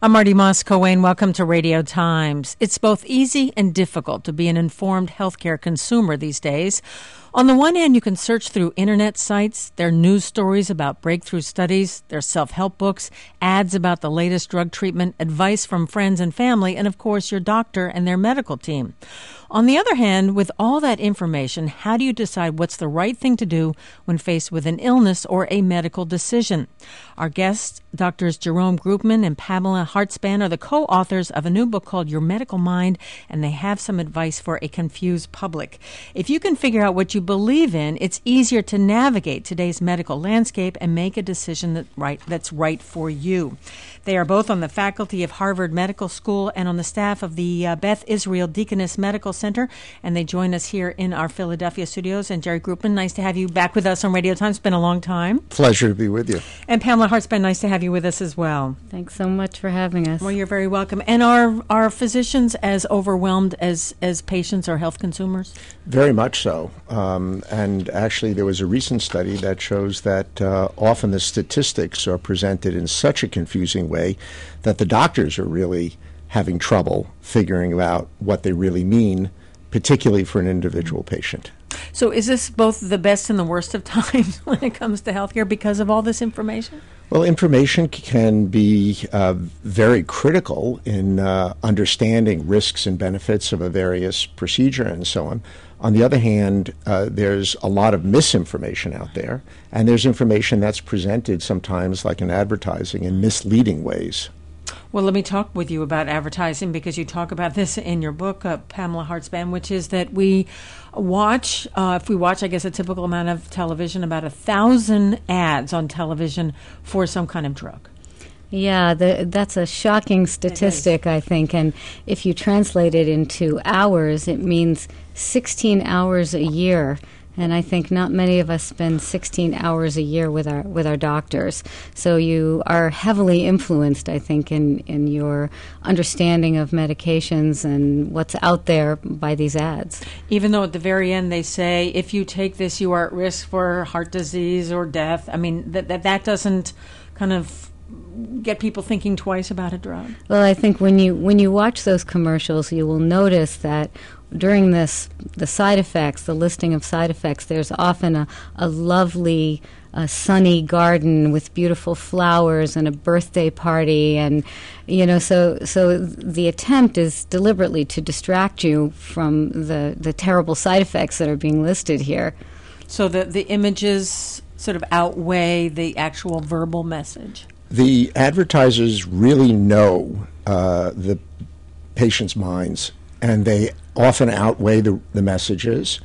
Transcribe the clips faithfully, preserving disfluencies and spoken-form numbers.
I'm Marty Moss-Coane. Welcome to Radio Times. It's both easy and difficult to be an informed healthcare consumer these days. On the one hand, you can search through internet sites. There are news stories about breakthrough studies. There are self-help books, ads about the latest drug treatment, advice from friends and family, and, of course, your doctor and their medical team. On the other hand, with all that information, how do you decide what's the right thing to do when faced with an illness or a medical decision? Our guests, Doctors Jerome Groopman and Pamela Hartzband, are the co-authors of a new book called Your Medical Mind, and they have some advice for a confused public. If you can figure out what you believe in, it's easier to navigate today's medical landscape and make a decision that right, that's right for you. They are both on the faculty of Harvard Medical School and on the staff of the uh, Beth Israel Deaconess Medical Center, and they join us here in our Philadelphia studios. And Jerry Groopman, nice to have you back with us on Radio Time. It's been a long time. Pleasure to be with you. And Pamela Hartzband, nice to have you with us as well. Thanks so much for having us. Well, you're very welcome. And are are physicians as overwhelmed as, as patients or health consumers? Very much so. Um, and actually, there was a recent study that shows that uh, often the statistics are presented in such a confusing way that the doctors are really having trouble figuring out what they really mean, particularly for an individual patient. So is this both the best and the worst of times when it comes to healthcare because of all this information? Well, information can be uh, very critical in uh, understanding risks and benefits of a various procedure and so on. On the other hand, uh, there's a lot of misinformation out there, and there's information that's presented sometimes like in advertising in misleading ways. Well, let me talk with you about advertising because you talk about this in your book, uh, Pamela Hartzband, which is that we watch, uh, if we watch, I guess, a typical amount of television, about a thousand ads on television for some kind of drug. Yeah, the, that's a shocking statistic, I think. And if you translate it into hours, it means sixteen hours a year. And I think not many of us spend sixteen hours a year with our with our doctors. So you are heavily influenced, I think, in, in your understanding of medications and what's out there by these ads. Even though at the very end they say, if you take this, you are at risk for heart disease or death. I mean, that that, that doesn't kind of get people thinking twice about a drug. Well, I think when you when you watch those commercials, you will notice that during this, the side effects, the listing of side effects, there's often a, a lovely, uh, sunny garden with beautiful flowers and a birthday party, and you know, so so the attempt is deliberately to distract you from the the terrible side effects that are being listed here. So the the images sort of outweigh the actual verbal message. The advertisers really know uh, the patients' minds, and they often outweigh the, the messages,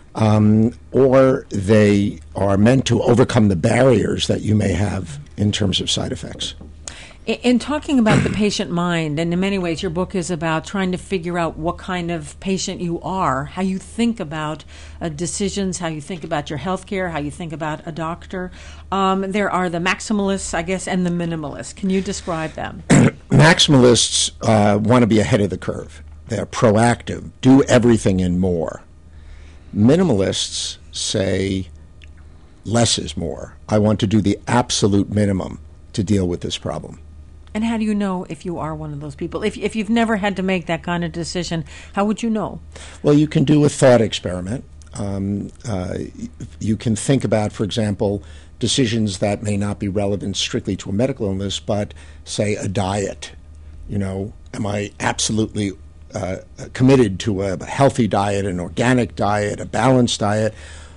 um, or they are meant to overcome the barriers that you may have in terms of side effects. In, in talking about the patient mind, and in many ways your book is about trying to figure out what kind of patient you are, how you think about uh, decisions, how you think about your health care, how you think about a doctor. Um, there are the maximalists, I guess, and the minimalists. Can you describe them? Maximalists uh, want to be ahead of the curve. They're proactive, do everything and more. Minimalists say less is more. I want to do the absolute minimum to deal with this problem. And how do you know if you are one of those people? If if you've never had to make that kind of decision, how would you know? Well, you can do a thought experiment. Um, uh, you can think about, for example, decisions that may not be relevant strictly to a medical illness, but say a diet. You know, am I absolutely Uh, committed to a healthy diet, an organic diet, a balanced diet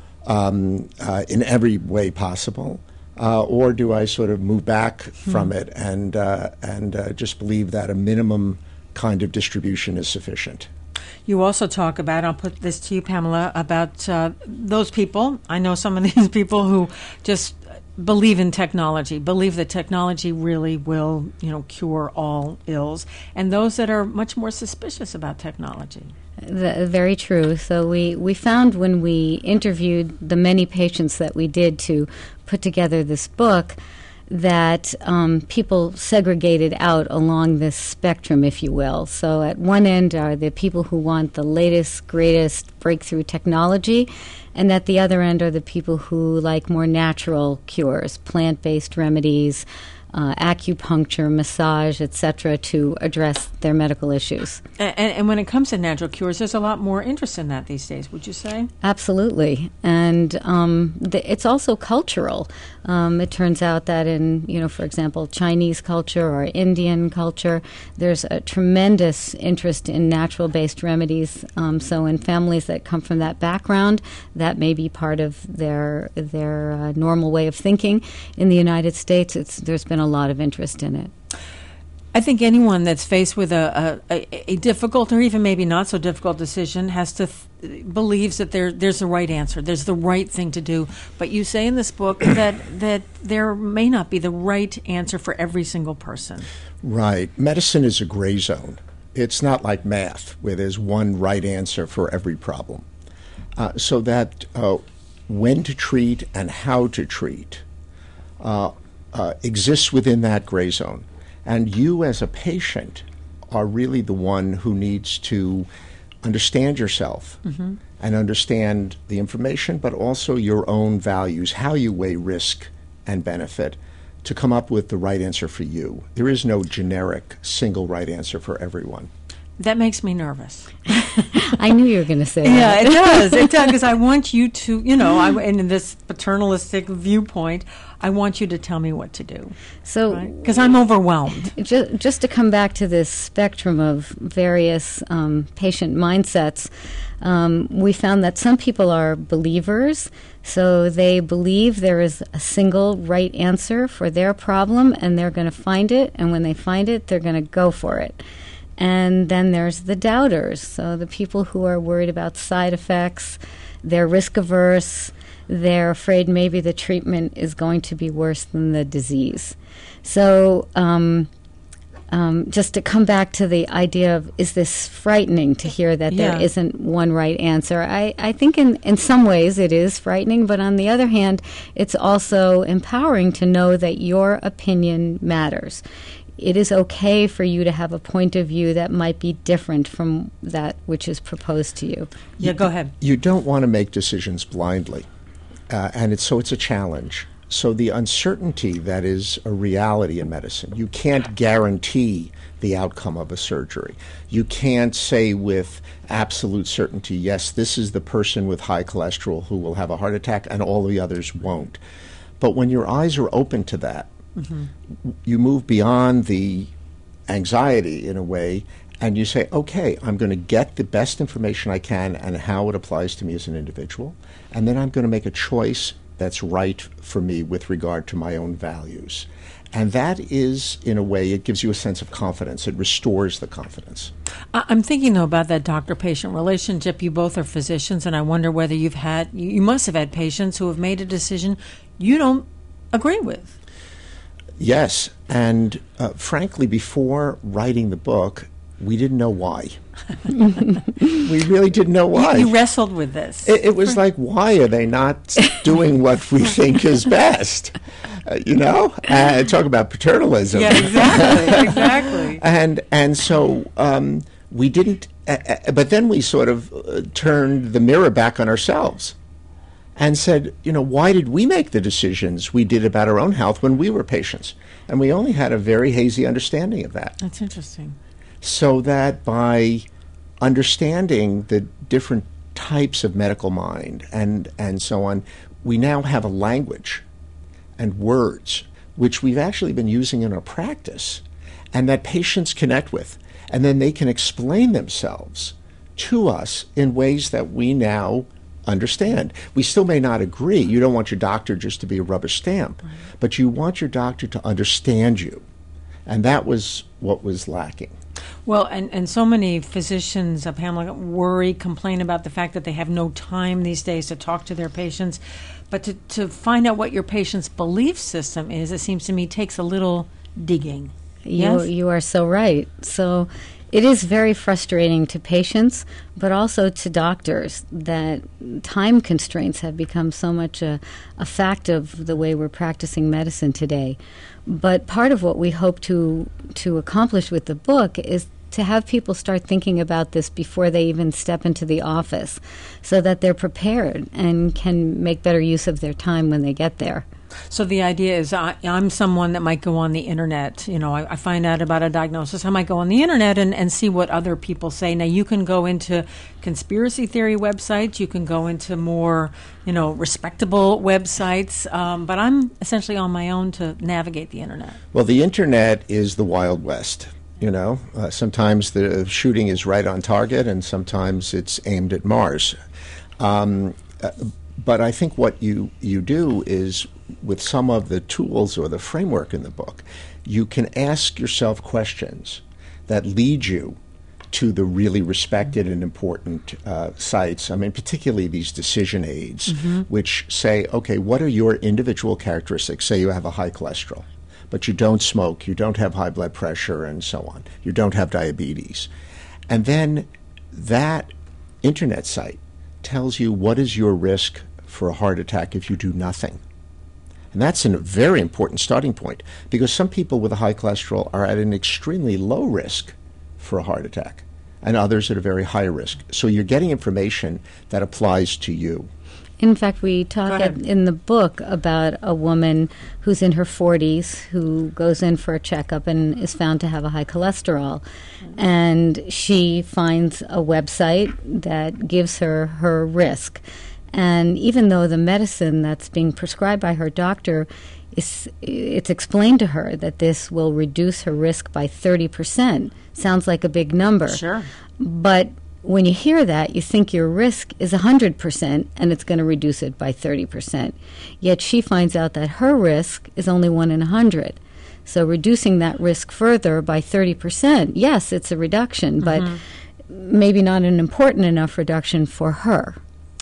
um, uh, in every way possible? Uh, or do I sort of move back hmm. from it and, uh, and uh, just believe that a minimum kind of distribution is sufficient? You also talk about, I'll put this to you, Pamela, about uh, those people. I know some of these people who just believe in technology, believe that technology really will, you know, cure all ills, and those that are much more suspicious about technology. The, very true. So we, we found when we interviewed the many patients that we did to put together this book that um, people segregated out along this spectrum, if you will. So at one end are the people who want the latest, greatest breakthrough technology, and at the other end are the people who like more natural cures, plant-based remedies, uh, acupuncture, massage, et cetera, to address their medical issues. And, and when it comes to natural cures, there's a lot more interest in that these days, would you say? Absolutely. And um, the, it's also cultural. Um, it turns out that in, you know, for example, Chinese culture or Indian culture, there's a tremendous interest in natural-based remedies. Um, so in families that come from that background, that may be part of their their uh, normal way of thinking. In the United States, it's, there's been a lot of interest in it. I think anyone that's faced with a, a, a difficult or even maybe not so difficult decision has to th- believes that there there's the right answer, there's the right thing to do. But you say in this book that that there may not be the right answer for every single person. Right. Medicine is a gray zone. It's not like math where there's one right answer for every problem. Uh, so that uh, when to treat and how to treat uh, uh, exists within that gray zone. And you as a patient are really the one who needs to understand yourself mm-hmm. and understand the information, but also your own values, how you weigh risk and benefit to come up with the right answer for you. There is no generic single right answer for everyone. That makes me nervous. I knew you were going to say yeah, that. Yeah, it does. It does, because I want you to, you know, I, and in this paternalistic viewpoint, I want you to tell me what to do. So, because right? I'm overwhelmed. Just, just to come back to this spectrum of various um, patient mindsets, um, we found that some people are believers, so they believe there is a single right answer for their problem, and they're going to find it, and when they find it, they're going to go for it. And then there's the doubters, so the people who are worried about side effects, they're risk averse, they're afraid maybe the treatment is going to be worse than the disease. So um, um, just to come back to the idea of, is this frightening to hear that yeah. there isn't one right answer? I, I think in, in some ways it is frightening, but on the other hand, it's also empowering to know that your opinion matters. It is okay for you to have a point of view that might be different from that which is proposed to you. Yeah, go ahead. You don't want to make decisions blindly, uh, and it's, so it's a challenge. So the uncertainty that is a reality in medicine, you can't guarantee the outcome of a surgery. You can't say with absolute certainty, yes, this is the person with high cholesterol who will have a heart attack and all the others won't. But when your eyes are open to that, mm-hmm. you move beyond the anxiety in a way, and you say, okay, I'm going to get the best information I can and how it applies to me as an individual, and then I'm going to make a choice that's right for me with regard to my own values. And that is, in a way, it gives you a sense of confidence. It restores the confidence. I'm thinking, though, about that doctor-patient relationship. You both are physicians, and I wonder whether you've had, you must have had patients who have made a decision you don't agree with. Yes, and uh, frankly, before writing the book, we didn't know why. We really didn't know why. You, you wrestled with this. It, it was like, why are they not doing what we think is best? Uh, you know, uh, talk about paternalism. Yeah, exactly, exactly. and and so um, we didn't. Uh, uh, but then we sort of uh, turned the mirror back on ourselves and said, you know, why did we make the decisions we did about our own health when we were patients? And we only had a very hazy understanding of that. That's interesting. So that by understanding the different types of medical mind and, and so on, we now have a language and words which we've actually been using in our practice and that patients connect with. And then they can explain themselves to us in ways that we now understand. We still may not agree. You don't want your doctor just to be a rubber stamp, right. But you want your doctor to understand you. And that was what was lacking. Well, and, and so many physicians, uh, Pamela, worry, complain about the fact that they have no time these days to talk to their patients. But to, to find out what your patient's belief system is, it seems to me, takes a little digging. You, yes? You are so right. So it is very frustrating to patients, but also to doctors, that time constraints have become so much a, a fact of the way we're practicing medicine today. But part of what we hope to to accomplish with the book is to have people start thinking about this before they even step into the office, so that they're prepared and can make better use of their time when they get there. So the idea is I, I'm someone that might go on the internet. You know, I, I find out about a diagnosis. I might go on the internet and, and see what other people say. Now, you can go into conspiracy theory websites. You can go into more, you know, respectable websites. Um, but I'm essentially on my own to navigate the internet. Well, the internet is the Wild West. You know, uh, sometimes the shooting is right on target, and sometimes it's aimed at Mars. Um, uh, but I think what you, you do is, with some of the tools or the framework in the book, you can ask yourself questions that lead you to the really respected and important uh, sites. I mean, particularly these decision aids, mm-hmm. which say, okay, what are your individual characteristics? Say you have a high cholesterol, but you don't smoke, you don't have high blood pressure, and so on. You don't have diabetes. And then that internet site tells you what is your risk for a heart attack if you do nothing. And that's a very important starting point, because some people with a high cholesterol are at an extremely low risk for a heart attack, and others at a very high risk. So you're getting information that applies to you. In fact, we talk at, in the book about a woman who's in her forties who goes in for a checkup and is found to have a high cholesterol. And she finds a website that gives her her risk. And even though the medicine that's being prescribed by her doctor, is, it's explained to her that this will reduce her risk by thirty percent. Sounds like a big number. Sure. But when you hear that, you think your risk is one hundred percent and it's going to reduce it by thirty percent. Yet she finds out that her risk is only one in one hundred. So reducing that risk further by thirty percent, yes, it's a reduction, but mm-hmm. maybe not an important enough reduction for her.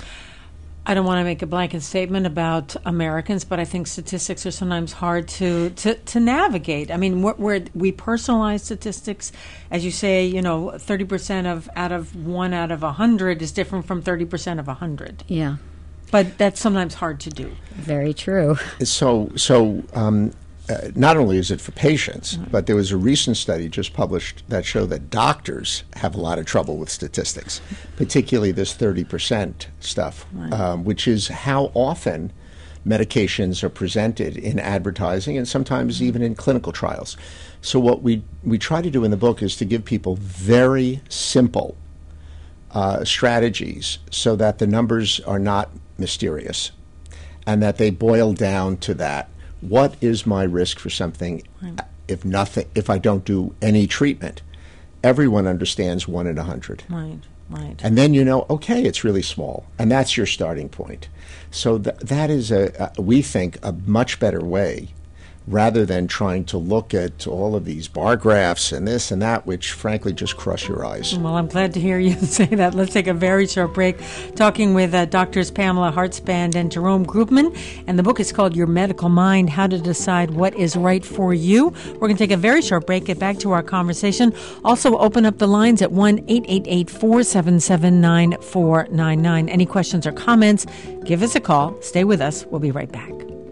I don't want to make a blanket statement about Americans, but I think statistics are sometimes hard to, to, to navigate. I mean, we're, we're, we personalize statistics. As you say, you know, thirty percent of out of one out of one hundred is different from thirty percent of one hundred. Yeah. But that's sometimes hard to do. Very true. So, so um, uh, not only is it for patients, mm-hmm. but there was a recent study just published that showed that doctors have a lot of trouble with statistics, particularly this thirty percent stuff, right. um, which is how often medications are presented in advertising and sometimes even in clinical trials. So what we, we try to do in the book is to give people very simple uh, strategies so that the numbers are not mysterious and that they boil down to that. What is my risk for something right. if nothing, if I don't do any treatment? Everyone understands one in a hundred. Right, right. And then you know, okay, it's really small, and that's your starting point. So th- that is, a, a, we think, a much better way, rather than trying to look at all of these bar graphs and this and that, which frankly just crush your eyes. Well, I'm glad to hear you say that. Let's take a very short break, talking with uh, Doctors Pamela Hartzband and Jerome Groopman. And the book is called Your Medical Mind, How to Decide What is Right for You. We're going to take a very short break, get back to our conversation. Also open up the lines at one eight eight eight, four seven seven, nine four nine nine. Any questions or comments, give us a call. Stay with us. We'll be right back.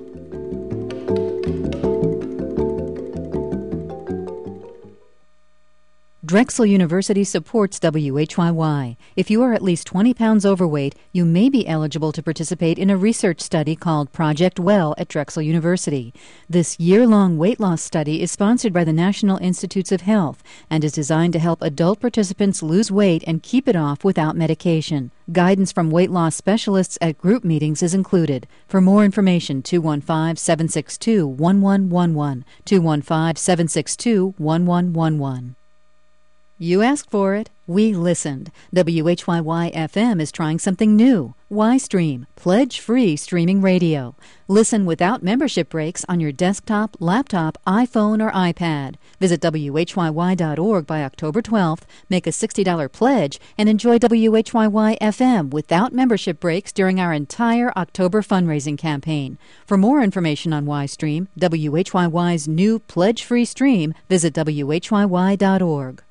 Drexel University supports W H Y Y. If you are at least twenty pounds overweight, you may be eligible to participate in a research study called Project Well at Drexel University. This year-long weight loss study is sponsored by the National Institutes of Health and is designed to help adult participants lose weight and keep it off without medication. Guidance from weight loss specialists at group meetings is included. For more information, two one five, seven six two, one one one one, two one five, seven six two, one one one one. You asked for it. We listened. W H Y Y F M is trying something new. Y-Stream, pledge-free streaming radio. Listen without membership breaks on your desktop, laptop, iPhone, or iPad. Visit W H Y Y dot org by October twelfth, make a sixty dollars pledge, and enjoy W H Y Y F M without membership breaks during our entire October fundraising campaign. For more information on Y-Stream, W H Y Y's new pledge-free stream, visit W H Y Y dot org.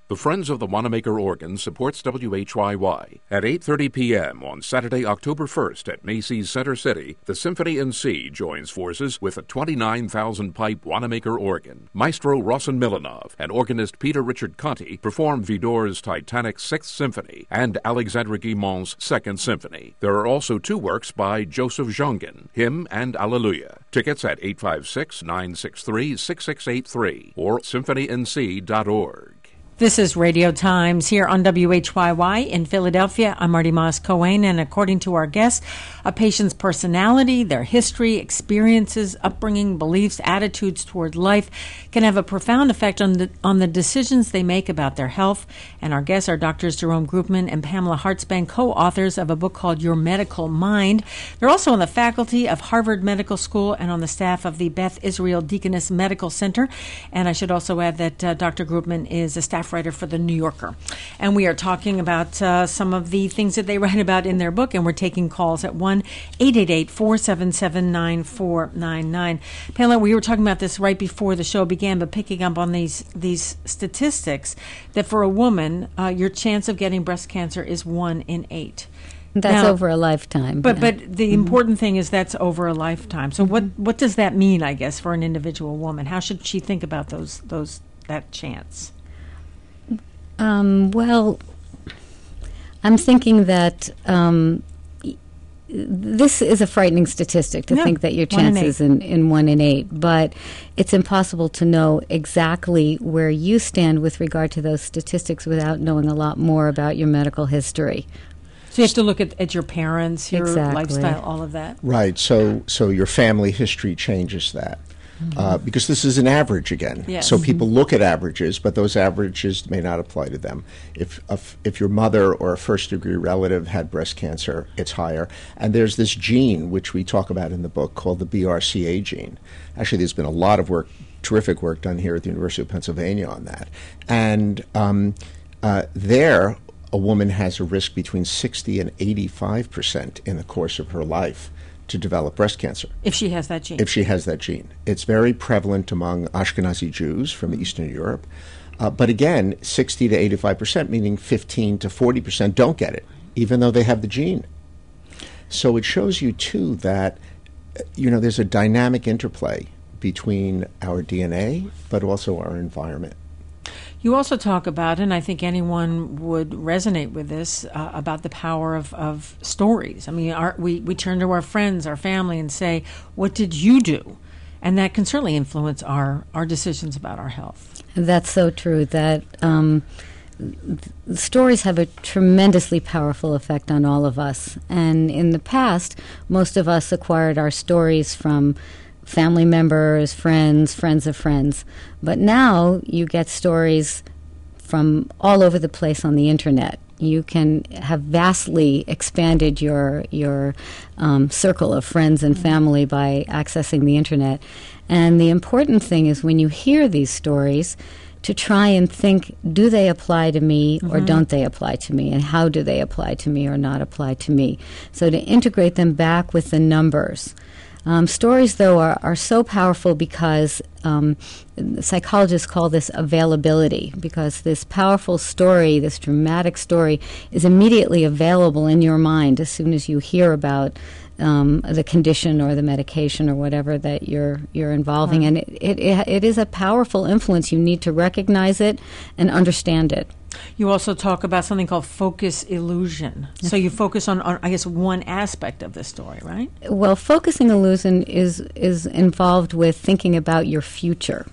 The Friends of the Wanamaker Organ supports W H Y Y. At eight thirty p.m. on Saturday, October first at Macy's Center City, the Symphony in C joins forces with a twenty-nine thousand pipe Wanamaker organ. Maestro Rossen Milanov and organist Peter Richard Conti perform Widor's Titanic Sixth Symphony and Alexandre Guillemot's Second Symphony. There are also two works by Joseph Jongen, Hymn and Alleluia. Tickets at eight five six, nine six three, six six eight three or symphony n c dot org. This is Radio Times here on W H Y Y in Philadelphia. I'm Marty Moss-Cohen, and according to our guests, a patient's personality, their history, experiences, upbringing, beliefs, attitudes toward life can have a profound effect on the on the decisions they make about their health. And our guests are Doctors Jerome Groopman and Pamela Hartzbank, co-authors of a book called Your Medical Mind. They're also on the faculty of Harvard Medical School and on the staff of the Beth Israel Deaconess Medical Center. And I should also add that uh, Doctor Groopman is a staff writer for The New Yorker. And we are talking about uh, some of the things that they write about in their book, and we're taking calls at one eight eight eight, four seven seven, nine four nine nine. Pamela, we were talking about this right before the show began, but picking up on these these statistics, that for a woman, uh, your chance of getting breast cancer is one in eight. That's now, over a lifetime. But yeah. but the mm-hmm. important thing is that's over a lifetime. So what what does that mean, I guess, for an individual woman? How should she think about those those that chance? Um, well, I'm thinking that um, y- this is a frightening statistic to yeah, think that your one in chances in, in one in eight, but it's impossible to know exactly where you stand with regard to those statistics without knowing a lot more about your medical history. So you have to look at, at your parents, your exactly. lifestyle, all of that. Right. So so your family history changes that. Mm-hmm. Uh, because this is an average again. Yes. So people look at averages, but those averages may not apply to them. If if, if your mother or a first-degree relative had breast cancer, it's higher. And there's this gene, which we talk about in the book, called the B R C A gene. Actually, there's been a lot of work, terrific work done here at the University of Pennsylvania on that. And um, uh, there, a woman has a risk between sixty and eighty-five percent in the course of her life to develop breast cancer. If she has that gene. If she has that gene. It's very prevalent among Ashkenazi Jews from Eastern Europe. Uh, but again, sixty to eighty-five percent, meaning fifteen to forty percent don't get it, even though they have the gene. So it shows you, too, that, you know, there's a dynamic interplay between our D N A, but also our environment. You also talk about, and I think anyone would resonate with this, uh, about the power of, of stories. I mean, our, we, we turn to our friends, our family, and say, what did you do? And that can certainly influence our, our decisions about our health. That's so true, that um, th- stories have a tremendously powerful effect on all of us. And in the past, most of us acquired our stories from family members, friends, friends of friends. But now you get stories from all over the place on the internet. You can have vastly expanded your your um, circle of friends and family by accessing the internet. And the important thing is when you hear these stories, to try and think, do they apply to me or mm-hmm. don't they apply to me? And how do they apply to me or not apply to me? So to integrate them back with the numbers. Um, stories, though, are, are so powerful because um, psychologists call this availability, because this powerful story, this dramatic story, is immediately available in your mind as soon as you hear about um, the condition or the medication or whatever that you're you're involving. Mm. And it, it, it, it is a powerful influence. You need to recognize it and understand it. You also talk about something called focus illusion. Yes. So you focus on, on, I guess, one aspect of the story, right? Well, focusing illusion is is involved with thinking about your future.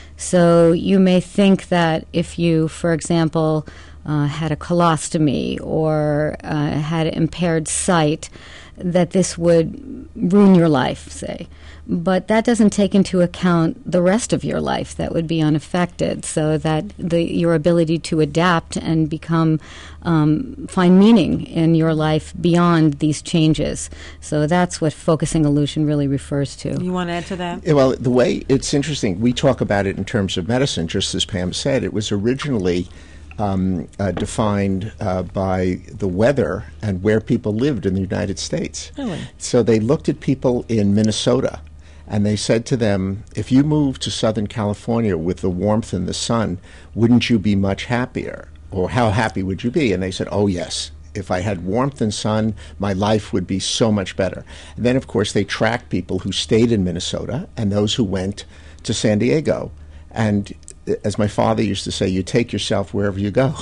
So you may think that if you, for example, uh, had a colostomy or uh, had impaired sight, that this would ruin your life, say. But that doesn't take into account the rest of your life that would be unaffected, so that the, your ability to adapt and become, um, find meaning in your life beyond these changes. So that's what focusing illusion really refers to. You want to add to that? Yeah, well, the way it's interesting, we talk about it in terms of medicine, just as Pam said. It was originally Um, uh, defined uh, by the weather and where people lived in the United States. Really? So they looked at people in Minnesota And they said to them, if you moved to Southern California with the warmth and the sun, wouldn't you be much happier? Or how happy would you be? And they said, oh, yes. If I had warmth and sun, my life would be so much better. And then, of course, they tracked people who stayed in Minnesota and those who went to San Diego. And as my father used to say, you take yourself wherever you go.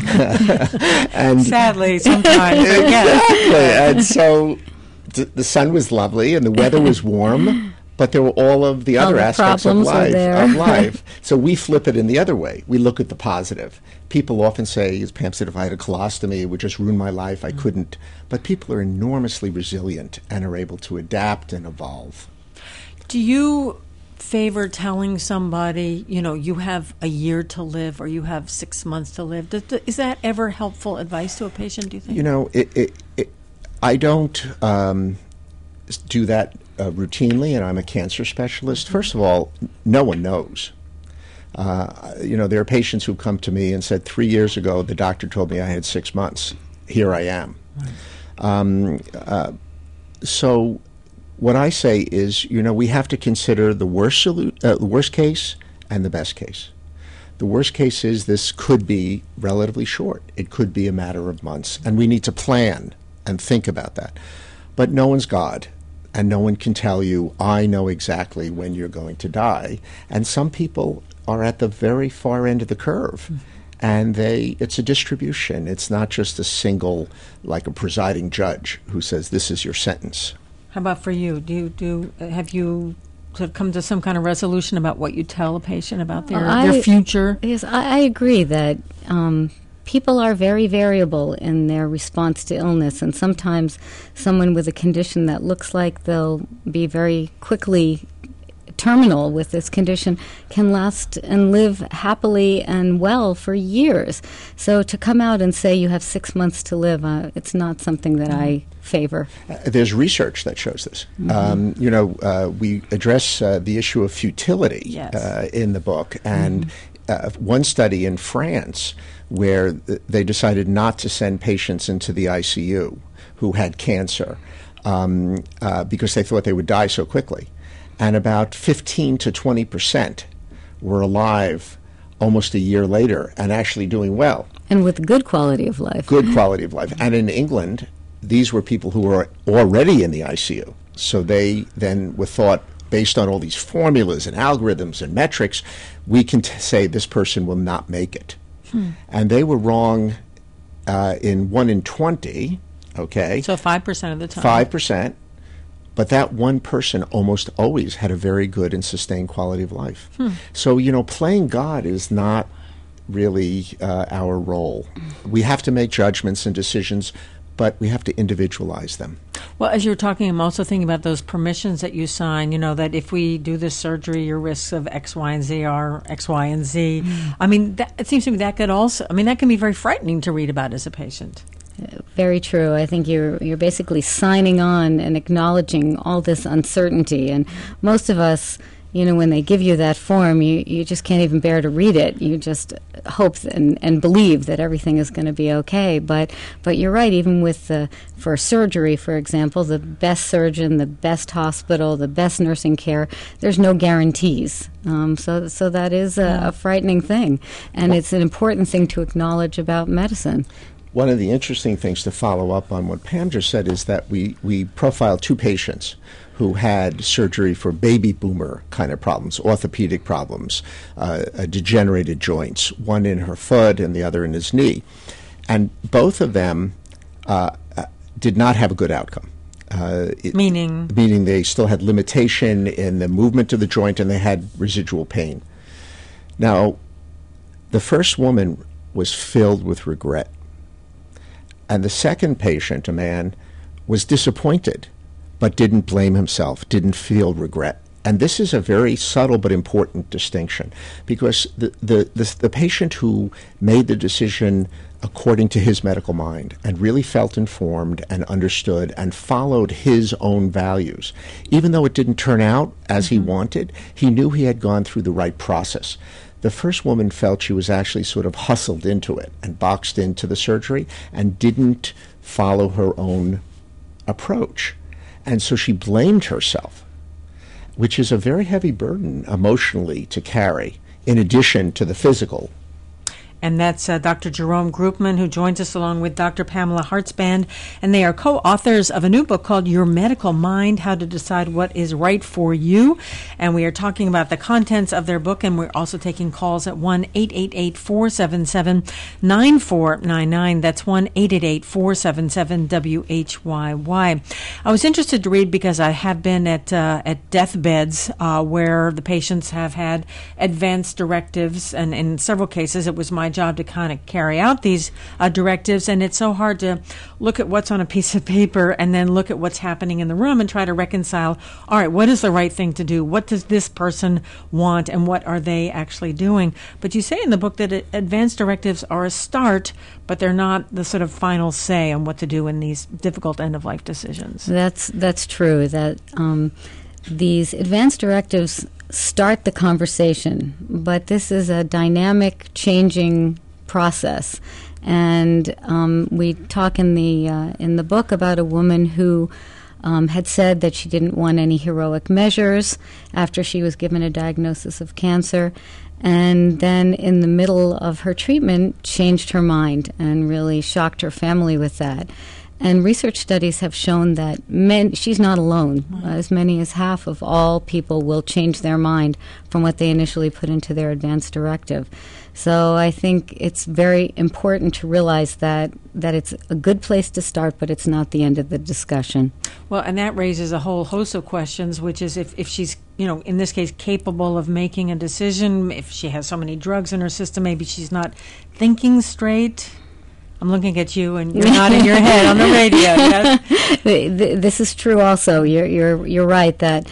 And sadly, sometimes. Exactly. And so th- the sun was lovely and the weather was warm, but there were all of the other all the aspects of life, of life. So we flip it in the other way. We look at the positive. People often say, as Pam said, if I had a colostomy, it would just ruin my life. I mm. couldn't. But people are enormously resilient and are able to adapt and evolve. Do you favor telling somebody, you know, you have a year to live or you have six months to live? Does, is that ever helpful advice to a patient, do you think? You know, it, it, it, I don't um, do that uh, routinely, and I'm a cancer specialist. First of all, no one knows. Uh, you know, there are patients who come to me and said, three years ago, the doctor told me I had six months. Here I am. Right. Um, uh, so what I say is, you know, we have to consider the worst, solu- uh, the worst case and the best case. The worst case is this could be relatively short. It could be a matter of months, and we need to plan and think about that. But no one's God, and no one can tell you, I know exactly when you're going to die. And some people are at the very far end of the curve. Mm-hmm. And they, it's a distribution. It's not just a single, like a presiding judge who says, this is your sentence. How about for you? Do you do have you sort of come to some kind of resolution about what you tell a patient about their, I, their future? Yes, I, I agree that um, people are very variable in their response to illness, and sometimes someone with a condition that looks like they'll be very quickly terminal with this condition can last and live happily and well for years. So to come out and say you have six months to live, uh, it's not something that I favor. Uh, there's research that shows this. Mm-hmm. Um, you know, uh, we address uh, the issue of futility yes. uh, in the book, and mm-hmm. uh, one study in France where th- they decided not to send patients into the I C U who had cancer um, uh, because they thought they would die so quickly. And about fifteen to twenty percent were alive almost a year later and actually doing well. And with good quality of life. Good quality of life. And in England, these were people who were already in the I C U. So they then were thought, based on all these formulas and algorithms and metrics, we can t- say this person will not make it. Hmm. And they were wrong uh, in one in twenty, okay? So five percent of the time. five percent. But that one person almost always had a very good and sustained quality of life. Hmm. So, you know, playing God is not really uh, our role. We have to make judgments and decisions, but we have to individualize them. Well, as you were talking, I'm also thinking about those permissions that you sign, you know, that if we do this surgery, your risks of X, Y, and Z are X, Y, and Z. Mm. I mean, that, it seems to me that could also, I mean, that can be very frightening to read about as a patient. Very true. I think you're you're basically signing on and acknowledging all this uncertainty. And most of us, you know, when they give you that form, you, you just can't even bear to read it. You just hope and, and believe that everything is going to be okay. But but you're right, even with the, for surgery, for example, the best surgeon, the best hospital, the best nursing care, there's no guarantees. Um, so, so that is a, a frightening thing. And it's an important thing to acknowledge about medicine. One of the interesting things to follow up on what Pam just said is that we, we profiled two patients who had surgery for baby boomer kind of problems, orthopedic problems, uh, uh, degenerated joints, one in her foot and the other in his knee. And both of them uh, uh, did not have a good outcome. Uh, it, meaning? Meaning they still had limitation in the movement of the joint and they had residual pain. Now, the first woman was filled with regret. And the second patient, a man, was disappointed, but didn't blame himself, didn't feel regret. And this is a very subtle but important distinction, because the, the, the, the patient who made the decision according to his medical mind and really felt informed and understood and followed his own values, even though it didn't turn out as mm-hmm. he wanted, he knew he had gone through the right process. The first woman felt she was actually sort of hustled into it and boxed into the surgery and didn't follow her own approach. And so she blamed herself, which is a very heavy burden emotionally to carry, in addition to the physical. And that's uh, Doctor Jerome Groopman, who joins us along with Doctor Pamela Hartzband. And they are co-authors of a new book called Your Medical Mind, How to Decide What is Right for You. And we are talking about the contents of their book, and we're also taking calls at one eight eight eight, four seven seven, nine four nine nine. That's one eight eight eight, four seven seven, W H Y Y. I was interested to read because I have been at uh, at deathbeds uh, where the patients have had advanced directives, and in several cases it was my job to kind of carry out these uh, directives, and it's so hard to look at what's on a piece of paper and then look at what's happening in the room and try to reconcile, all right, what is the right thing to do? What does this person want, and what are they actually doing? But you say in the book that it, advanced directives are a start, but they're not the sort of final say on what to do in these difficult end-of-life decisions. That's, that's true, that um, these advanced directives start the conversation, but this is a dynamic, changing process. And um, we talk in the uh, in the book about a woman who um, had said that she didn't want any heroic measures after she was given a diagnosis of cancer, and then in the middle of her treatment changed her mind and really shocked her family with that. And research studies have shown that men, she's not alone. Uh, as many as half of all people will change their mind from what they initially put into their advanced directive. So I think it's very important to realize that, that it's a good place to start, but it's not the end of the discussion. Well, and that raises a whole host of questions, which is if, if she's, you know, in this case, capable of making a decision, if she has so many drugs in her system, maybe she's not thinking straight. I'm looking at you, and you're nodding your head on the radio. Yes? This is true. Also, you're you're you're right that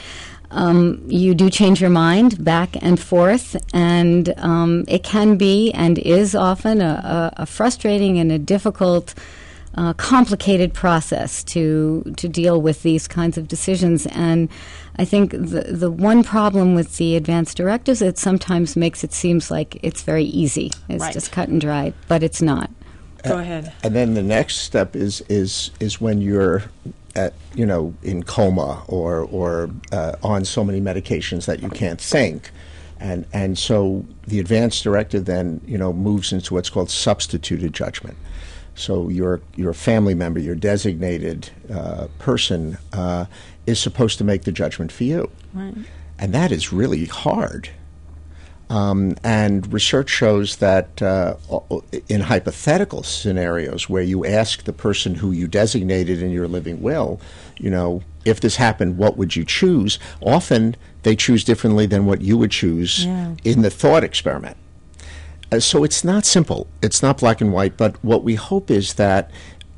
um, you do change your mind back and forth, and um, it can be and is often a, a, a frustrating and a difficult, uh, complicated process to to deal with these kinds of decisions. And I think the the one problem with the advanced directives, it sometimes makes it seems like it's very easy. It's right. just cut and dry, but it's not. Go ahead. And then the next step is is is when you're at, you know, in coma or or uh, on so many medications that you can't think, and and so the advanced directive then, you know, moves into what's called substituted judgment. So your your family member, your designated uh, person, uh, is supposed to make the judgment for you, right. And that is really hard. Um, and research shows that uh, in hypothetical scenarios where you ask the person who you designated in your living will, you know, if this happened, what would you choose? Often they choose differently than what you would choose yeah. in the thought experiment. Uh, so it's not simple. It's not black and white. But what we hope is that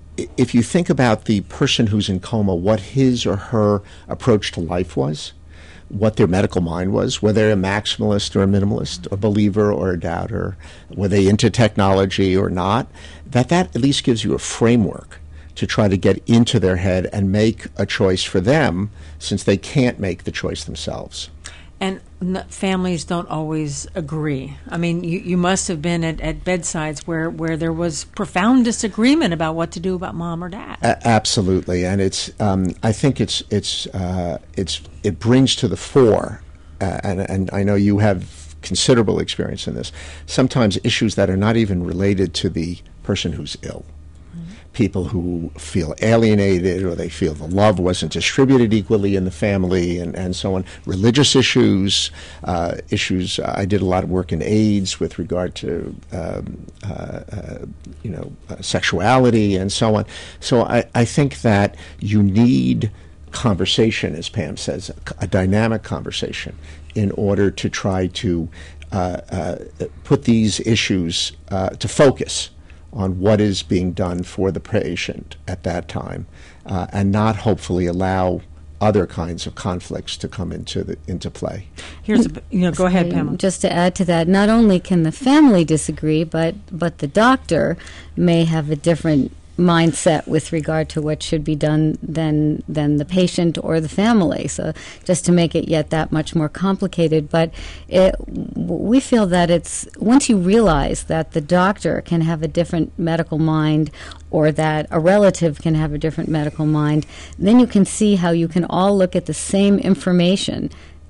if you think about the person who's in coma, what his or her approach to life was, what their medical mind was, whether they're a maximalist or a minimalist, a believer or a doubter, were they into technology or not, that that at least gives you a framework to try to get into their head and make a choice for them, since they can't make the choice themselves. And n- families don't always agree. I mean, you, you must have been at, at bedsides where, where there was profound disagreement about what to do about mom or dad. A- absolutely, and it's. Um, I think it's it's uh, it's it brings to the fore, uh, and and I know you have considerable experience in this. Sometimes issues that are not even related to the person who's ill. People who feel alienated, or they feel the love wasn't distributed equally in the family, and, and so on. Religious issues, uh, issues. Uh, I did a lot of work in AIDS with regard to, um, uh, uh, you know, uh, sexuality and so on. So I, I think that you need conversation, as Pam says, a, a dynamic conversation, in order to try to uh, uh, put these issues uh, to focus on what is being done for the patient at that time, uh, and not hopefully allow other kinds of conflicts to come into the, into play. Here's a, you know, go ahead, Pamela. Just to add to that, not only can the family disagree, but but the doctor may have a different mindset with regard to what should be done than than the patient or the family. So just to make it yet that much more complicated, but it, we feel that it's, once you realize that the doctor can have a different medical mind, or that a relative can have a different medical mind, then you can see how you can all look at the same information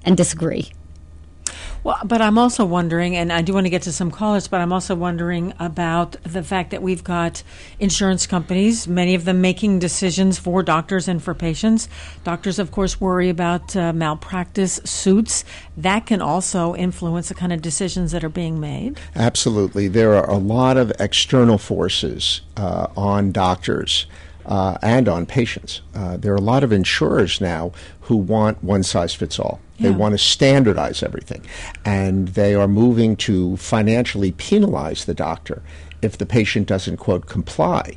and disagree. Well, but I'm also wondering, and I do want to get to some callers, but I'm also wondering about the fact that we've got insurance companies, many of them making decisions for doctors and for patients. Doctors, of course, worry about uh, malpractice suits. That can also influence the kind of decisions that are being made. Absolutely. There are a lot of external forces uh, on doctors uh, and on patients. Uh, there are a lot of insurers now who want one size fits all. They Yeah. want to standardize everything, and they are moving to financially penalize the doctor if the patient doesn't, quote, comply.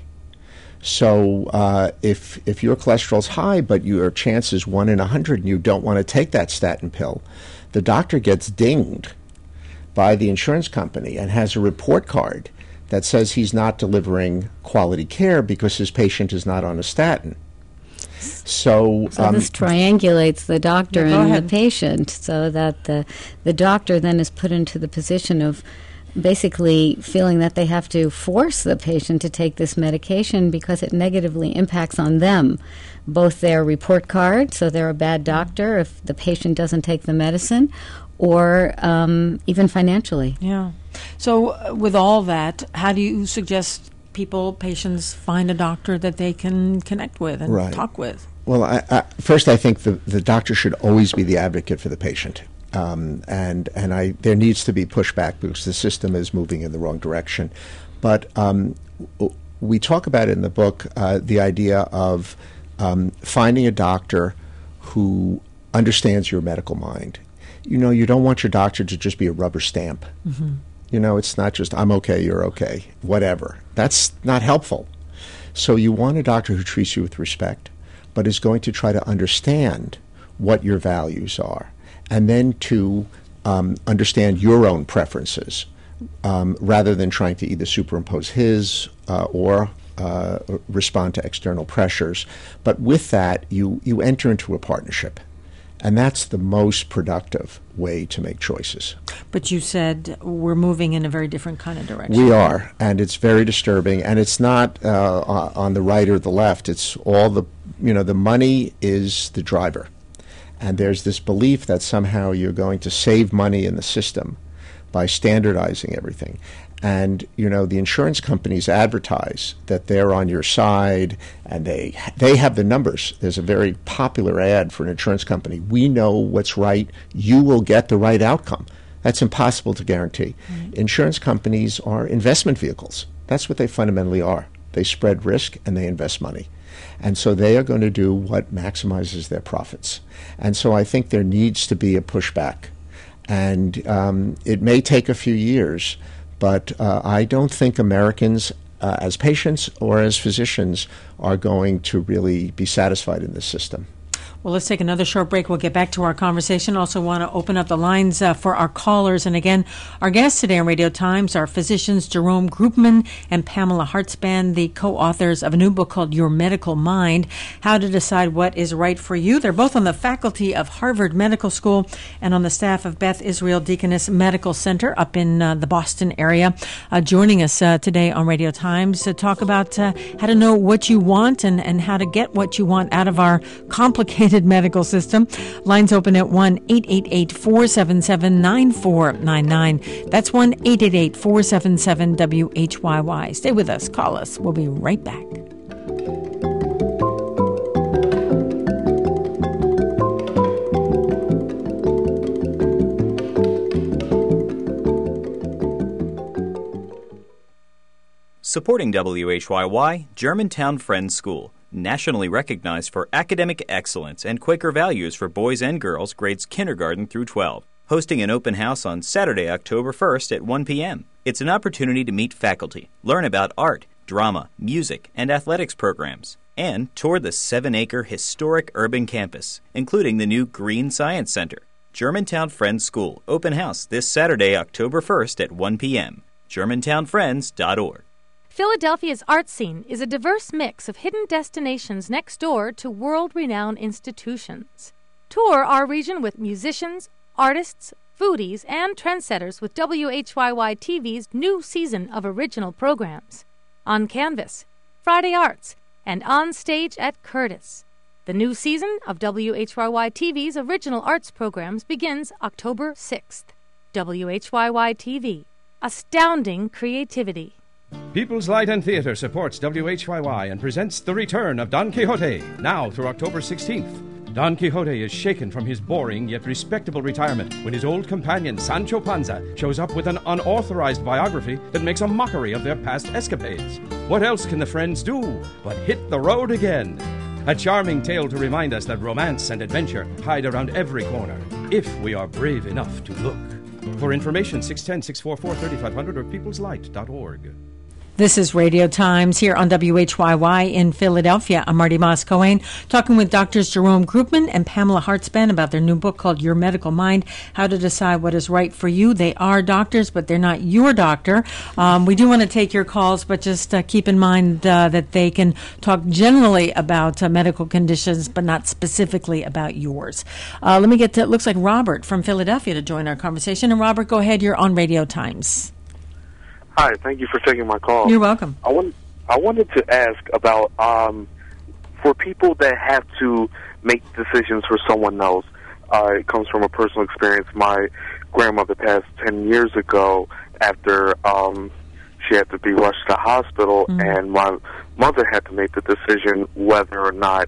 So uh, if if your cholesterol's high, but your chance is one in a hundred, and you don't want to take that statin pill, the doctor gets dinged by the insurance company and has a report card that says he's not delivering quality care because his patient is not on a statin. So, So um, this triangulates the doctor Yeah, go and ahead. the patient, so that the the doctor then is put into the position of basically feeling that they have to force the patient to take this medication because it negatively impacts on them, both their report card, so they're a bad doctor if the patient doesn't take the medicine, or um, even financially. Yeah. So uh, with all that, how do you suggest people, patients, find a doctor that they can connect with and Right. talk with? Well, I, I, first, I think the, the doctor should always be the advocate for the patient. Um, and and I, there needs to be pushback because the system is moving in the wrong direction. But um, w- we talk about in the book uh, the idea of um, finding a doctor who understands your medical mind. You know, you don't want your doctor to just be a rubber stamp. Mm-hmm. You know, it's not just, I'm okay, you're okay, whatever. That's not helpful. So you want a doctor who treats you with respect, but is going to try to understand what your values are, and then to um, understand your own preferences, um, rather than trying to either superimpose his uh, or uh, respond to external pressures. But with that, you, you enter into a partnership. And that's the most productive way to make choices. But you said we're moving in a very different kind of direction. We are, and it's very disturbing. And it's not uh, on the right or the left. It's all the, you know, the money is the driver. And there's this belief that somehow you're going to save money in the system by standardizing everything. And, you know, the insurance companies advertise that they're on your side, and they they have the numbers. There's a very popular ad for an insurance company. We know what's right. You will get the right outcome. That's impossible to guarantee. Mm-hmm. Insurance companies are investment vehicles. That's what they fundamentally are. They spread risk and they invest money. And so they are going to do what maximizes their profits. And so I think there needs to be a pushback. And um, it may take a few years, but uh, I don't think Americans, uh, as patients or as physicians, are going to really be satisfied in this system. Well, let's take another short break. We'll get back to our conversation. Also want to open up the lines uh, for our callers. And again, our guests today on Radio Times are physicians Jerome Groopman and Pamela Hartzband, the co-authors of a new book called Your Medical Mind, How to Decide What is Right for You. They're both on the faculty of Harvard Medical School and on the staff of Beth Israel Deaconess Medical Center up in uh, the Boston area, uh, joining us uh, today on Radio Times to talk about uh, how to know what you want and, and how to get what you want out of our complicated medical system. Lines open at one eight eight eight, four seven seven, nine four nine nine. That's one eight eight eight, four seven seven, W H Y Y. Stay with us. Call us. We'll be right back. Supporting W H Y Y, Germantown Friends School, nationally recognized for academic excellence and Quaker values for boys and girls grades kindergarten through twelve. Hosting an open house on Saturday, October first at one p.m. It's an opportunity to meet faculty, learn about art, drama, music, and athletics programs, and tour the seven-acre historic urban campus, including the new Green Science Center. Germantown Friends School, open house this Saturday, October first at one p.m. germantown friends dot org. Philadelphia's art scene is a diverse mix of hidden destinations next door to world-renowned institutions. Tour our region with musicians, artists, foodies, and trendsetters with W H Y Y T V's new season of original programs. On Canvas, Friday Arts, and On Stage at Curtis. The new season of W H Y Y T V's original arts programs begins October sixth. W H Y Y T V. Astounding creativity. People's Light and Theatre supports W H Y Y and presents the return of Don Quixote, now through October sixteenth. Don Quixote is shaken from his boring yet respectable retirement when his old companion Sancho Panza shows up with an unauthorized biography that makes a mockery of their past escapades. What else can the friends do but hit the road again? A charming tale to remind us that romance and adventure hide around every corner, if we are brave enough to look. For information, six one zero, six four four, three five zero zero or peoples light dot org. This is Radio Times here on W H Y Y in Philadelphia. I'm Marty Moss-Cohen, talking with Doctors Jerome Groopman and Pamela Hartzband about their new book called Your Medical Mind, How to Decide What is Right for You. They are doctors, but they're not your doctor. Um, we do want to take your calls, but just uh, keep in mind uh, that they can talk generally about uh, medical conditions, but not specifically about yours. Uh, let me get to, it looks like Robert from Philadelphia to join our conversation. And Robert, go ahead. You're on Radio Times. Hi, thank you for taking my call. You're welcome. I, want, I wanted to ask about, um, for people that have to make decisions for someone else, uh, it comes from a personal experience. My grandmother passed ten years ago after um, she had to be rushed to the hospital, mm-hmm. and my mother had to make the decision whether or not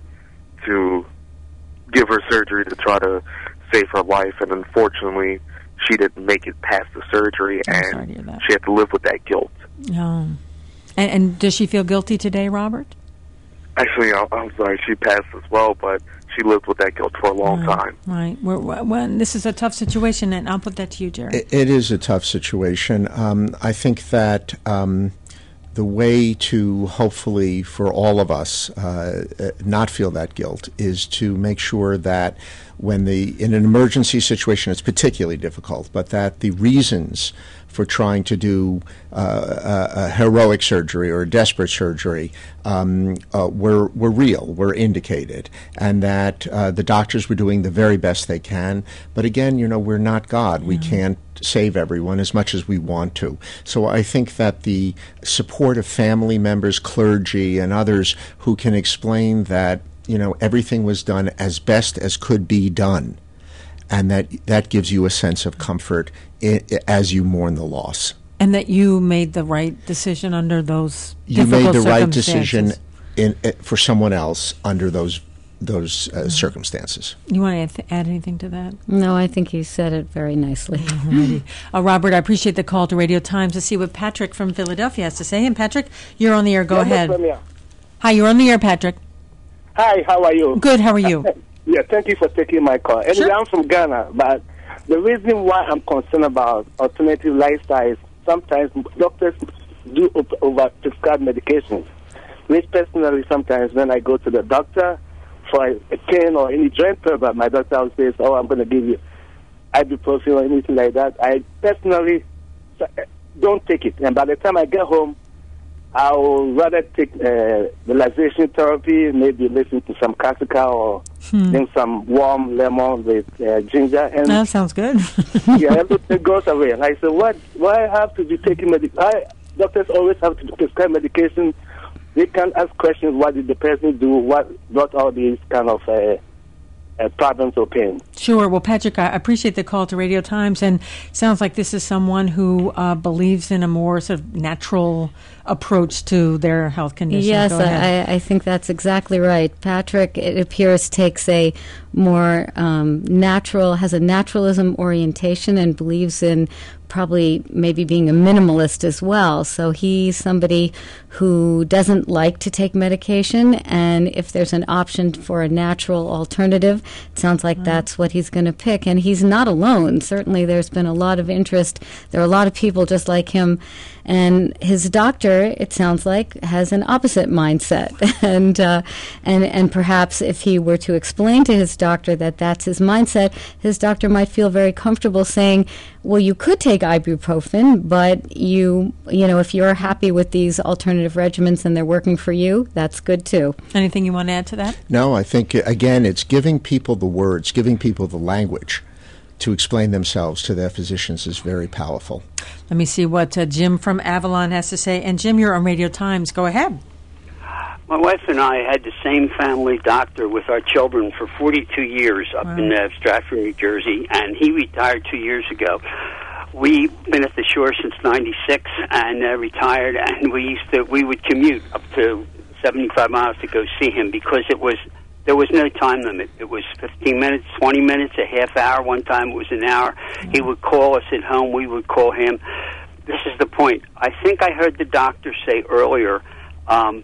to give her surgery to try to save her life, and unfortunately she didn't make it past the surgery, I'm and she had to live with that guilt. Oh. And, and does she feel guilty today, Robert? Actually, I'm sorry, she passed as well, but she lived with that guilt for a long right, time. Right. We're, well, this is a tough situation, and I'll put that to you, Jerry. It, it is a tough situation. Um, I think that um, the way to hopefully for all of us uh, not feel that guilt is to make sure that when the in an emergency situation it's particularly difficult, but that the reasons for trying to do uh, a, a heroic surgery or a desperate surgery um, uh, were were real, were indicated, and that uh, the doctors were doing the very best they can. But again, you know, we're not God. We Mm-hmm. can't save everyone as much as we want to. So I think that the support of family members, clergy, and others who can explain that, you know, everything was done as best as could be done, and that that gives you a sense of comfort I- as you mourn the loss. And that you made the right decision under those You difficult made the right circumstances. decision in, uh, for someone else under those those uh, circumstances. You want to add anything to that? No, I think you said it very nicely. Alrighty. Uh, Robert, I appreciate the call to Radio Times to see what Patrick from Philadelphia has to say. And Patrick, you're on the air. Go Yeah, ahead. Mister Mia. Hi, you're on the air, Patrick. Hi, how are you? Good, how are you? Yeah, thank you for taking my call. Anyway, Sure. I'm from Ghana, but the reason why I'm concerned about alternative lifestyle is sometimes doctors do over prescribe medications. Which personally, sometimes when I go to the doctor for a pain or any joint problem, my doctor will say, "Oh, I'm going to give you ibuprofen or anything like that." I personally don't take it, and by the time I get home, I will rather take uh, relaxation therapy, maybe listen to some classical or Hmm. drink some warm lemon with uh, ginger, and That sounds good. yeah, everything goes away. And I said, "What? Why have to be taking medication? Doctors always have to prescribe medication. They can ask questions. What did the person do? What brought all these kind of uh, uh, problems or pain?" Sure. Well, Patrick, I appreciate the call to Radio Times, and sounds like this is someone who uh, believes in a more sort of natural approach to their health condition. Yes, Go ahead. I, I think that's exactly right. Patrick, it appears, takes a more um, natural, has a naturalism orientation and believes in probably maybe being a minimalist as well. So he's somebody who doesn't like to take medication, and if there's an option for a natural alternative, it sounds like that's what he's going to pick. And he's not alone. Certainly there's been a lot of interest. There are a lot of people just like him. And his doctor, it sounds like, has an opposite mindset. and, uh, and, and perhaps if he were to explain to his doctor that that's his mindset, his doctor might feel very comfortable saying, well, you could take ibuprofen, but you, you know, if you're happy with these alternative regimens and they're working for you, that's good too. Anything you want to add to that? No, I think, again, it's giving people the words, giving people the language to explain themselves to their physicians is very powerful. Let me see what uh, Jim from Avalon has to say. And Jim, you're on Radio Times. Go ahead. My wife and I had the same family doctor with our children for forty-two years up wow. in uh, Stratford, New Jersey, and he retired two years ago. We've been at the shore since ninety-six and uh, retired, and we used to we would commute up to seventy-five miles to go see him because it was there was no time limit. It was fifteen minutes, twenty minutes, a half hour. One time it was an hour. Mm-hmm. He would call us at home. We would call him. This is the point. I think I heard the doctor say earlier, um,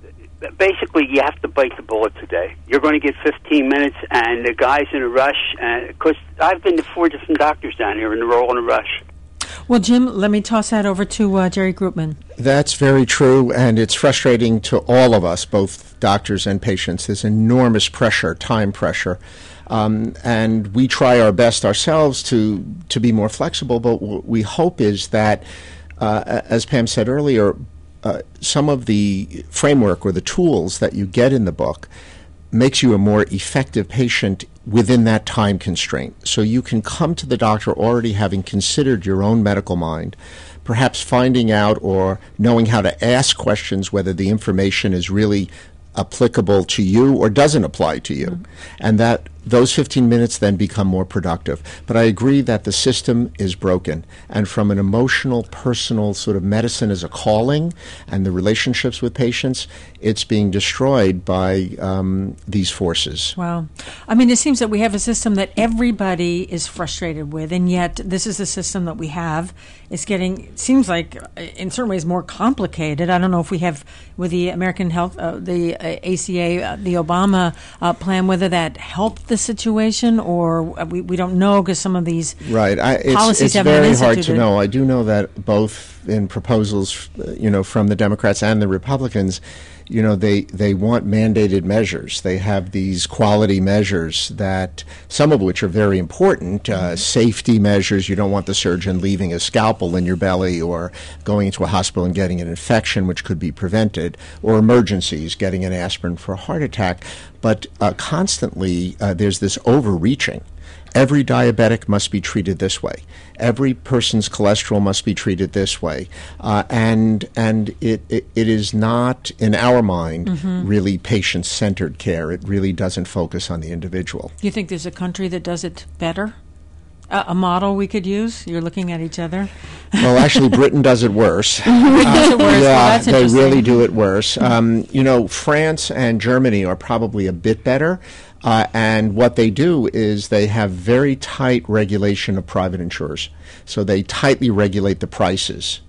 basically you have to bite the bullet today. You're going to get fifteen minutes, and the guy's in a rush. Because I've been to four different doctors down here, and they're all in a rush. Well, Jim, let me toss that over to uh, Jerry Groopman. That's very true, and it's frustrating to all of us, both doctors and patients. There's enormous pressure, time pressure. Um, and we try our best ourselves to, to be more flexible, but what we hope is that, uh, as Pam said earlier, uh, some of the framework or the tools that you get in the book makes you a more effective patient within that time constraint. So you can come to the doctor already having considered your own medical mind, perhaps finding out or knowing how to ask questions whether the information is really applicable to you or doesn't apply to you. Mm-hmm. And that those fifteen minutes then become more productive. But I agree that the system is broken. And from an emotional, personal sort of medicine as a calling and the relationships with patients, it's being destroyed by um, these forces. Wow. I mean, it seems that we have a system that everybody is frustrated with, and yet this is the system that we have. It's getting, it seems like, in certain ways, more complicated. I don't know if we have, with the American Health, uh, the uh, A C A, uh, the Obama uh, plan, whether that helped the situation, or we, we don't know because some of these right. I, it's, policies it's haven't been very instituted. hard to know. I do know that both in proposals, you know, from the Democrats and the Republicans, you know, they, they want mandated measures. They have these quality measures that, some of which are very important, uh, safety measures. You don't want the surgeon leaving a scalpel in your belly or going into a hospital and getting an infection, which could be prevented, or emergencies, getting an aspirin for a heart attack. But uh, constantly uh, there's this overreaching. Every diabetic must be treated this way. Every person's cholesterol must be treated this way. Uh, and and it, it, it is not, in our mind, mm-hmm. really patient-centered care. It really doesn't focus on the individual. Do you think there's a country that does it better? Uh, a model we could use? You're looking at each other. Well, actually, Britain does it worse. Britain does it worse. Yeah, well, that's they really do it worse. Um, you know, France and Germany are probably a bit better. Uh, and what they do is they have very tight regulation of private insurers. So they tightly regulate the prices.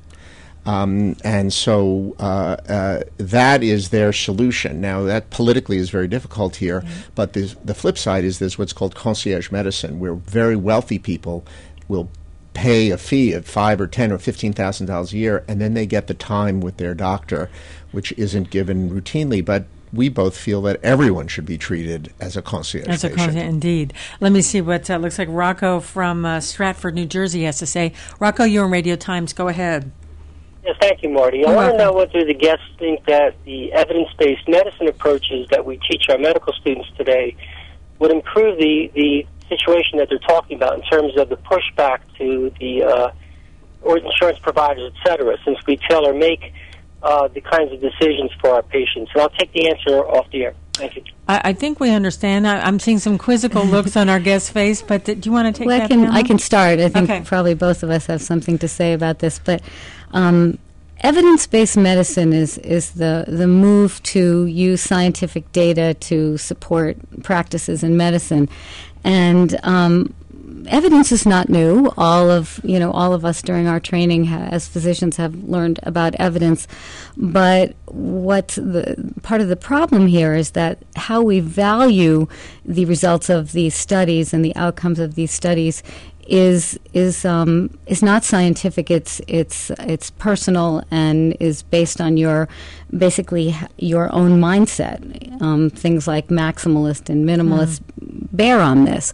Um, and so uh, uh, that is their solution. Now, that politically is very difficult here, mm-hmm. but the, the flip side is there's what's called concierge medicine, where very wealthy people will pay a fee of five or ten or fifteen thousand dollars a year, and then they get the time with their doctor, which isn't given routinely. But we both feel that everyone should be treated as a concierge As a patient. concierge, indeed. Let me see what uh, looks like Rocco from uh, Stratford, New Jersey has to say. Rocco, you're on Radio Times. Go ahead. Yes, thank you, Marty. I want to know whether the guests think that the evidence-based medicine approaches that we teach our medical students today would improve the, the situation that they're talking about in terms of the pushback to the uh, or insurance providers, et cetera, since we tailor-make Uh, the kinds of decisions for our patients. And I'll take the answer off the air. Thank you. I, I think we understand. I, I'm seeing some quizzical looks on our guest's face, but th- do you want to take well, that? I can, Pamela? I can start. I think okay. probably both of us have something to say about this. But um, evidence-based medicine is, is the, the move to use scientific data to support practices in medicine. And um, evidence is not new. All of you know, all of us during our training ha- as physicians have learned about evidence. But what the part of the problem here is that how we value the results of these studies and the outcomes of these studies is is um, is not scientific. It's it's it's personal and is based on your basically your own mindset. Um, things like maximalist and minimalist mm. bear on this.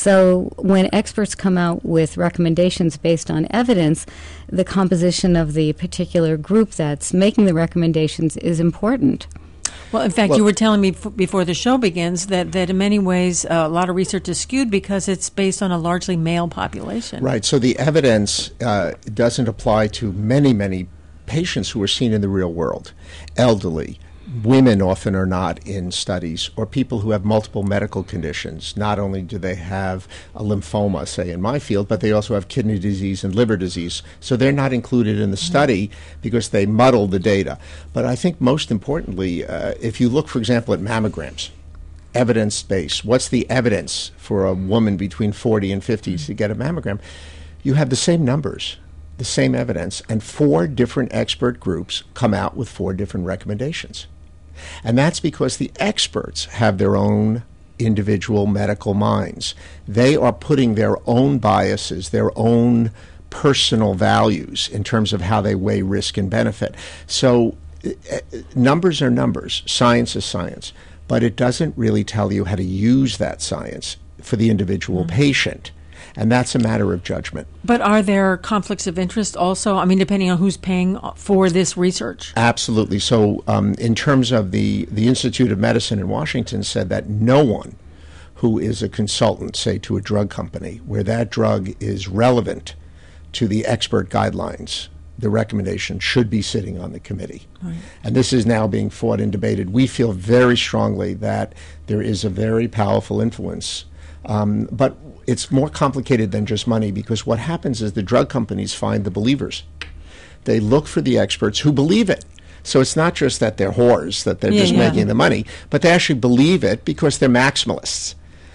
So when experts come out with recommendations based on evidence, the composition of the particular group that's making the recommendations is important. Well, in fact, well, you were telling me f- before the show begins that, that in many ways uh, a lot of research is skewed because it's based on a largely male population. Right. So the evidence uh, doesn't apply to many, many patients who are seen in the real world. Elderly, women often are not in studies, or people who have multiple medical conditions. Not only do they have a lymphoma, say in my field, but they also have kidney disease and liver disease. So they're not included in the study because they muddle the data. But I think most importantly, uh, if you look, for example, at mammograms, evidence-based, what's the evidence for a woman between forty and fifty to get a mammogram? You have the same numbers, the same evidence, and four different expert groups come out with four different recommendations. And that's because the experts have their own individual medical minds. They are putting their own biases, their own personal values in terms of how they weigh risk and benefit. So uh, numbers are numbers, science is science, but it doesn't really tell you how to use that science for the individual mm-hmm. patient. And that's a matter of judgment. But are there conflicts of interest also? I mean, depending on who's paying for this research? Absolutely. So um, in terms of the, the Institute of Medicine in Washington said that no one who is a consultant, say, to a drug company, where that drug is relevant to the expert guidelines, the recommendation should be sitting on the committee. Right. And this is now being fought and debated. We feel very strongly that there is a very powerful influence. Um, but it's more complicated than just money, because what happens is the drug companies find the believers. They look for the experts who believe it. So it's not just that they're whores, that they're yeah, just yeah. making the money, but they actually believe it because they're maximalists.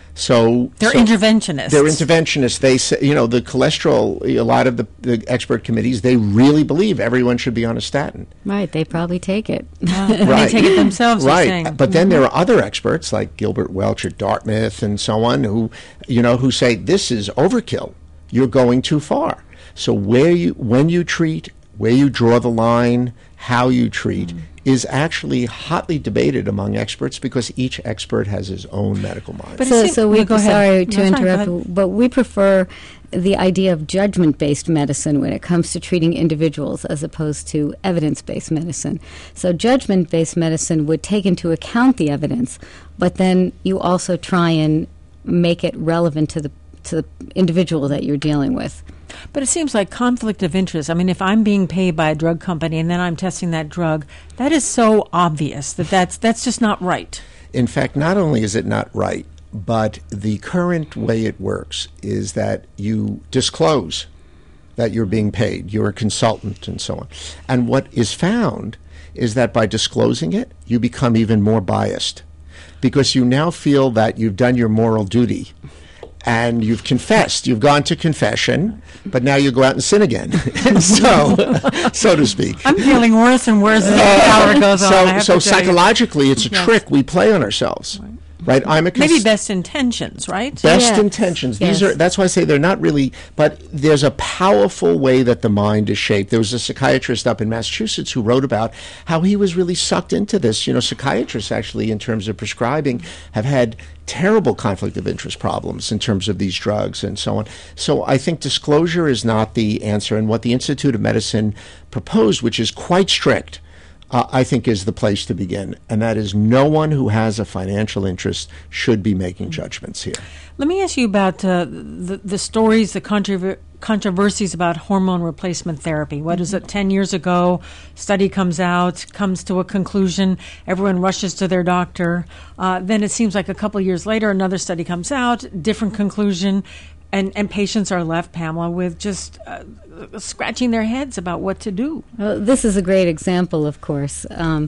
So they're so interventionists. They're interventionists. They say, you know, the cholesterol, a lot of the, the expert committees, they really believe everyone should be on a statin. Right. They probably take it. Wow. Right. They take it themselves. Right. But mm-hmm. then there are other experts like Gilbert Welch at Dartmouth and so on who, you know, who say this is overkill. You're going too far. So where you, when you treat, where you draw the line, how you treat, mm. is actually hotly debated among experts because each expert has his own medical mind. But so, so we no, go sorry to no, interrupt, sorry, but we prefer the idea of judgment-based medicine when it comes to treating individuals as opposed to evidence-based medicine. So judgment-based medicine would take into account the evidence, but then you also try and make it relevant to the to the individual that you're dealing with. But it seems like conflict of interest. I mean, if I'm being paid by a drug company and then I'm testing that drug, that is so obvious that that's, that's just not right. In fact, not only is it not right, but the current way it works is that you disclose that you're being paid, you're a consultant and so on. And what is found is that by disclosing it, you become even more biased because you now feel that you've done your moral duty. And you've confessed. You've gone to confession, but now you go out and sin again, so so to speak. I'm feeling worse and worse as the hour goes so, on. So psychologically, it's a yes. trick we play on ourselves. Right. Right, I'm a cons- maybe best intentions, right? Best yes. intentions. Yes. These are. That's why I say they're not really. But there's a powerful way that the mind is shaped. There was a psychiatrist up in Massachusetts who wrote about how he was really sucked into this. You know, psychiatrists actually, in terms of prescribing, have had terrible conflict of interest problems in terms of these drugs and so on. So I think disclosure is not the answer. And what the Institute of Medicine proposed, which is quite strict, Uh, I think is the place to begin, and that is no one who has a financial interest should be making judgments here. Let me ask you about uh, the, the stories, the controver- controversies about hormone replacement therapy. What is it, ten years ago, study comes out, comes to a conclusion, everyone rushes to their doctor. Uh, then it seems like a couple of years later, another study comes out, different conclusion, and, and patients are left, Pamela, with just uh, scratching their heads about what to do. Well, this is a great example, of course. Um,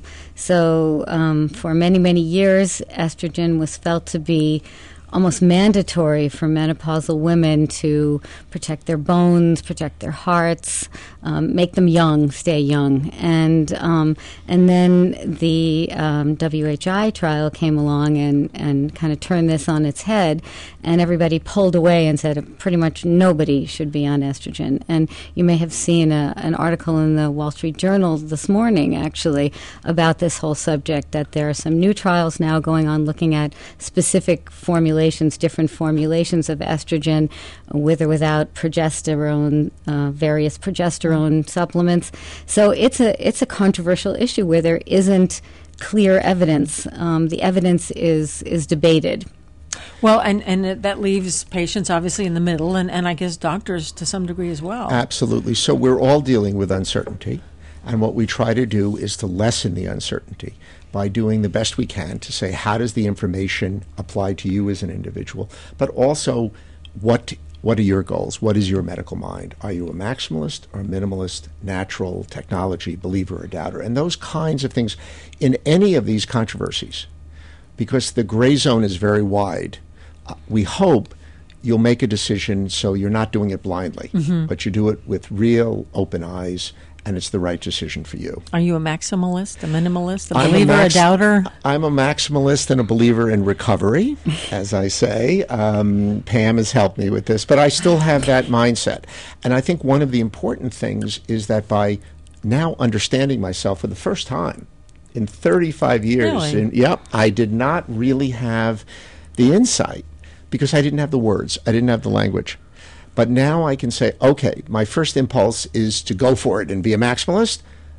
so um, for many, many years, estrogen was felt to be almost mandatory for menopausal women to protect their bones, protect their hearts, um, make them young, stay young. And um, and then the um, W H I trial came along and, and kind of turned this on its head, and everybody pulled away and said pretty much nobody should be on estrogen. And you may have seen a, an article in the Wall Street Journal this morning, actually, about this whole subject, that there are some new trials now going on looking at specific formulations, different formulations of estrogen, with or without progesterone, uh, various progesterone supplements. So it's a it's a controversial issue where there isn't clear evidence. Um, the evidence is is debated. Well, and, and that leaves patients obviously in the middle, and, and I guess doctors to some degree as well. Absolutely. So we're all dealing with uncertainty. And what we try to do is to lessen the uncertainty by doing the best we can to say, how does the information apply to you as an individual, but also what what are your goals? What is your medical mind? Are you a maximalist or a minimalist, natural, technology, believer or doubter? And those kinds of things in any of these controversies, because the gray zone is very wide, uh, we hope you'll make a decision so you're not doing it blindly, mm-hmm. but you do it with real open eyes, and it's the right decision for you. Are you a maximalist, a minimalist, a believer, a, max- a doubter? I'm a maximalist and a believer in recovery, as I say. Um, Pam has helped me with this, but I still have that mindset. And I think one of the important things is that by now understanding myself for the first time in thirty-five years, really? and, yep, I did not really have the insight because I didn't have the words. I didn't have the language. But now I can say, okay, my first impulse is to go for it and be a maximalist,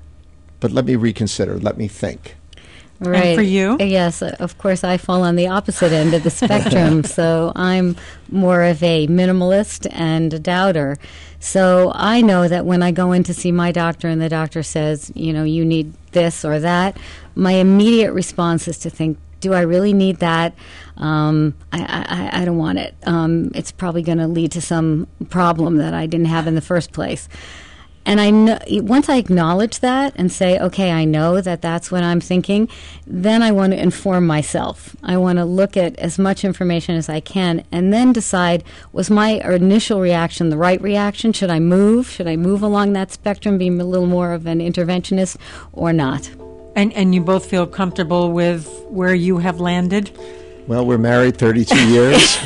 but let me reconsider, let me think. Right. And for you? Yes, of course, I fall on the opposite end of the spectrum, so I'm more of a minimalist and a doubter. So I know that when I go in to see my doctor and the doctor says, you know, you need this or that, my immediate response is to think, do I really need that? Um, I, I, I don't want it. Um, it's probably going to lead to some problem that I didn't have in the first place. And I know, once I acknowledge that and say, okay, I know that that's what I'm thinking, then I want to inform myself. I want to look at as much information as I can and then decide, was my initial reaction the right reaction? Should I move? Should I move along that spectrum, be a little more of an interventionist or not? And and you both feel comfortable with where you have landed? Well, we're married thirty-two years.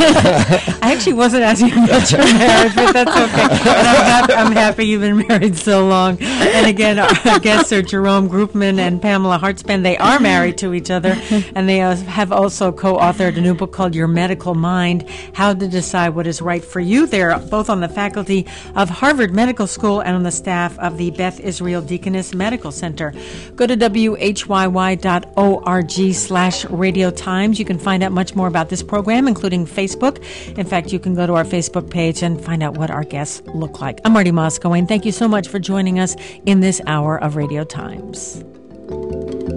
I actually wasn't asking about your marriage, but that's okay. And I'm, happy, I'm happy you've been married so long. And again, our guests are Jerome Groopman and Pamela Hartzband. They are married to each other, and they have also co-authored a new book called Your Medical Mind, How to Decide What is Right for You. They're both on the faculty of Harvard Medical School and on the staff of the Beth Israel Deaconess Medical Center. Go to W H Y Y dot org slash Radio Times. You can find out much more about this program, including Facebook. In fact, you can go to our Facebook page and find out what our guests look like. I'm Marty Moscow, and thank you so much for joining us in this hour of Radio Times.